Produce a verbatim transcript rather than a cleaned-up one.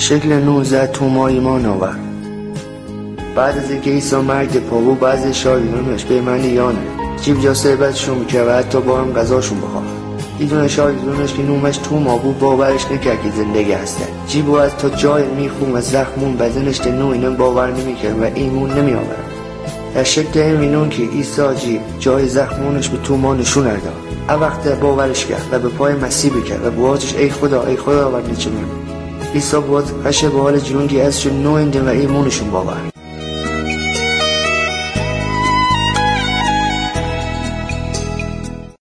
شکل نو زد تو ما ایمان آورد. بعد از اینکه عیسی مرگ پاو بعضی شاگردانش به من یانه جیب جا صحبتشون میکرد و حتی با هم غذاشون بخواه. یه دونه شاگردانش که نومش تو ما بود باورش نکرد که زندگی هسته. جیبو از تا جای میخون و زخمون بدنش نو اینا باور نمیکرد و ایمون نمیآورد. در شکل همینون که عیسی جیب جای زخمونش به تو ما نشون داد. اون وقت باورش کرد و به پای مسیح بکرد و بواجش ای خدا ای خدا و نیچه من. عیسی باز قشه به حال جلونگی ازشون نو ایندن و ایمونشون باور.